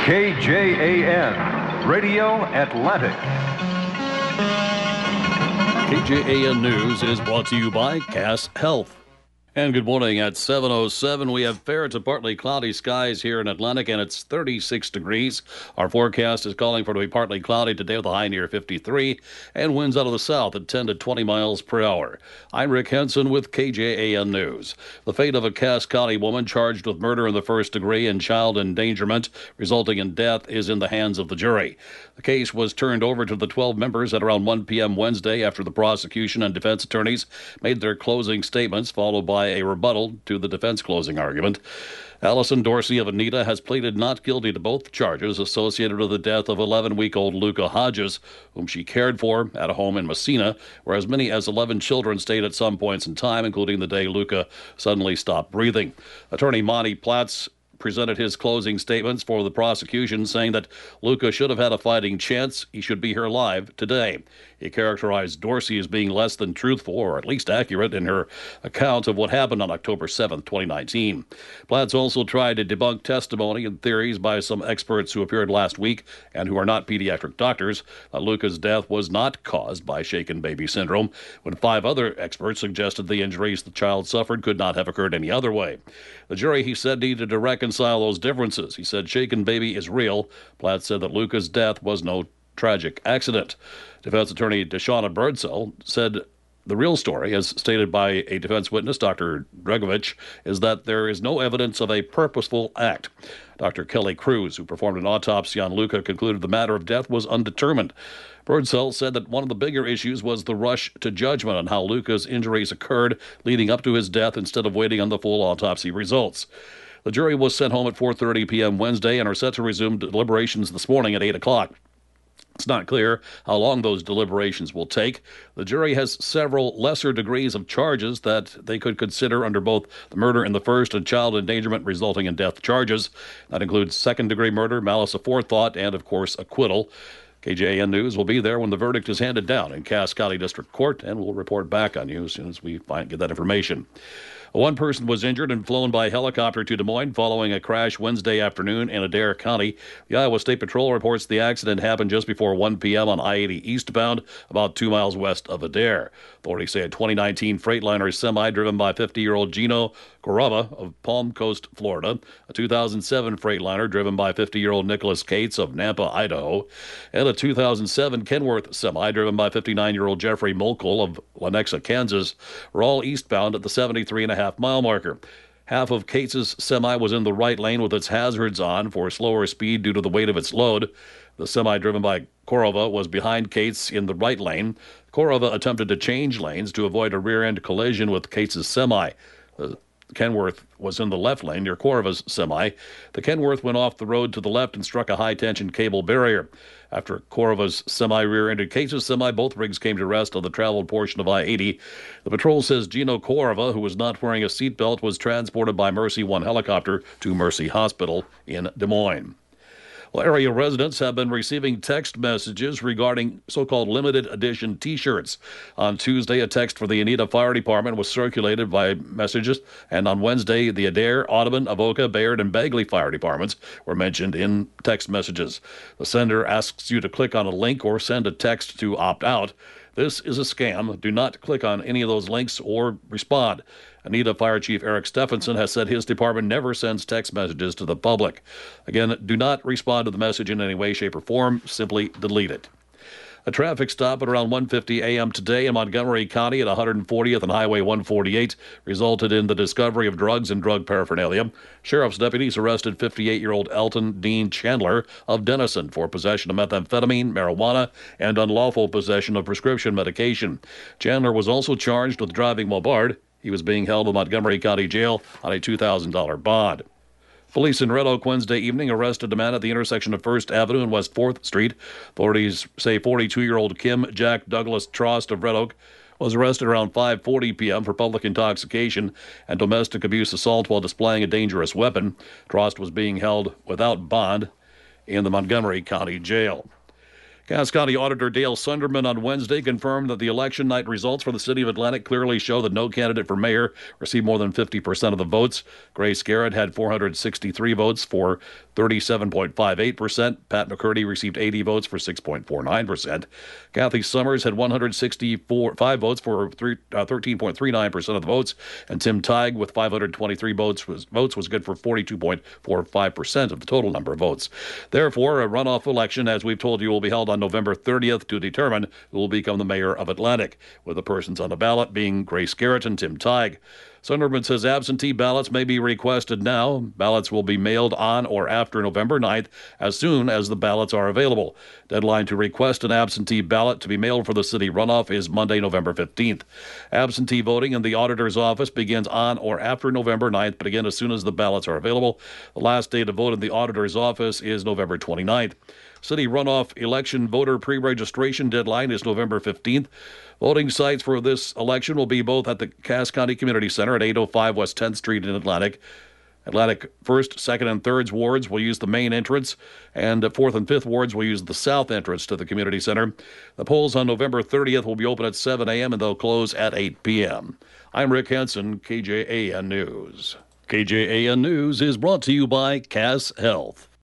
KJAN, Radio Atlantic. KJAN News is brought to you by Cass Health. And good morning. At 7:07, we have fair to partly cloudy skies here in Atlantic, and it's 36 degrees. Our forecast is calling for it to be partly cloudy today with a high near 53, and winds out of the south at 10 to 20 miles per hour. I'm Rick Henson with KJAN News. The fate of a Cass County woman charged with murder in the first degree and child endangerment resulting in death is in the hands of the jury. The case was turned over to the 12 members at around 1 p.m. Wednesday after the prosecution and defense attorneys made their closing statements, followed by a rebuttal to the defense closing argument. Allison Dorsey of Anita has pleaded not guilty to both charges associated with the death of 11-week-old Luca Hodges, whom she cared for at a home in Messina, where as many as 11 children stayed at some points in time, including the day Luca suddenly stopped breathing. Attorney Monty Platts presented his closing statements for the prosecution, saying that Luca should have had a fighting chance. He should be here alive today. He characterized Dorsey as being less than truthful, or at least accurate, in her account of what happened on October 7, 2019. Platts also tried to debunk testimony and theories by some experts who appeared last week and who are not pediatric doctors that Luca's death was not caused by shaken baby syndrome, when 5 other experts suggested the injuries the child suffered could not have occurred any other way. The jury, he said, needed to reconcile those differences. He said shaken baby is real. Platts said that Luca's death was no tragic accident. Defense attorney Deshauna Birdsell said the real story, as stated by a defense witness, Dr. Dregovich, is that there is no evidence of a purposeful act. Dr. Kelly Cruz, who performed an autopsy on Luca, concluded the matter of death was undetermined. Birdsell said that one of the bigger issues was the rush to judgment on how Luca's injuries occurred leading up to his death instead of waiting on the full autopsy results. The jury was sent home at 4:30 p.m. Wednesday and are set to resume deliberations this morning at 8 o'clock. It's not clear how long those deliberations will take. The jury has several lesser degrees of charges that they could consider under both the murder in the first and child endangerment resulting in death charges. That includes second-degree murder, malice aforethought, and, of course, acquittal. KJAN News will be there when the verdict is handed down in Cass County District Court, and we'll report back on you as soon as we get that information. One person was injured and flown by helicopter to Des Moines following a crash Wednesday afternoon in Adair County. The Iowa State Patrol reports the accident happened just before 1 p.m. on I-80 eastbound, about 2 miles west of Adair. Authorities say a 2019 Freightliner semi driven by 50-year-old Gino Corava of Palm Coast, Florida, a 2007 Freightliner driven by 50-year-old Nicholas Cates of Nampa, Idaho, and a 2007 Kenworth semi driven by 59-year-old Jeffrey Molkel of Lenexa, Kansas, were all eastbound at the 73.5-mile marker. Half of Cates' semi was in the right lane with its hazards on for slower speed due to the weight of its load. The semi driven by Corova was behind Cates in the right lane. Corova attempted to change lanes to avoid a rear-end collision with Cates' semi. Kenworth was in the left lane near Corova's semi. The Kenworth went off the road to the left and struck a high-tension cable barrier. After Corova's semi rear-ended Cates' semi, both rigs came to rest on the traveled portion of I-80. The patrol says Gino Corova, who was not wearing a seatbelt, was transported by Mercy One helicopter to Mercy Hospital in Des Moines. Well, area residents have been receiving text messages regarding so-called limited edition T-shirts. On Tuesday, a text for the Anita Fire Department was circulated by messages, and on Wednesday, the Adair, Audubon, Avoca, Bayard, and Bagley Fire Departments were mentioned in text messages. The sender asks you to click on a link or send a text to opt out. This is a scam. Do not click on any of those links or respond. Anita Fire Chief Eric Stephenson has said his department never sends text messages to the public. Again, do not respond to the message in any way, shape, or form. Simply delete it. A traffic stop at around 1:50 a.m. today in Montgomery County at 140th and Highway 148 resulted in the discovery of drugs and drug paraphernalia. Sheriff's deputies arrested 58-year-old Elton Dean Chandler of Denison for possession of methamphetamine, marijuana, and unlawful possession of prescription medication. Chandler was also charged with driving while barred. He was being held in Montgomery County Jail on a $2,000 bond. Police in Red Oak Wednesday evening arrested a man at the intersection of 1st Avenue and West 4th Street. Authorities say 42-year-old Kim Jack Douglas Trost of Red Oak was arrested around 5:40 p.m. for public intoxication and domestic abuse assault while displaying a dangerous weapon. Trost was being held without bond in the Montgomery County Jail. Cass County Auditor Dale Sunderman on Wednesday confirmed that the election night results for the city of Atlantic clearly show that no candidate for mayor received more than 50% of the votes. Grace Garrett had 463 votes for 37.58%. Pat McCurdy received 80 votes for 6.49%. Kathy Summers had 165 votes for 13.39% of the votes. And Tim Teig with 523 votes was good for 42.45% of the total number of votes. Therefore, a runoff election, as we've told you, will be held on November 30th to determine who will become the mayor of Atlantic, with the persons on the ballot being Grace Garrett and Tim Teig. Sunderman says absentee ballots may be requested now. Ballots will be mailed on or after November 9th as soon as the ballots are available. Deadline to request an absentee ballot to be mailed for the city runoff is Monday, November 15th. Absentee voting in the auditor's office begins on or after November 9th, but again, as soon as the ballots are available. The last day to vote in the auditor's office is November 29th. City runoff election voter pre-registration deadline is November 15th. Voting sites for this election will be both at the Cass County Community Center at 805 West 10th Street in Atlantic. Atlantic 1st, 2nd, and 3rd wards will use the main entrance, and 4th and 5th wards will use the south entrance to the community center. The polls on November 30th will be open at 7 a.m. and they'll close at 8 p.m. I'm Rick Henson, KJAN News. KJAN News is brought to you by Cass Health.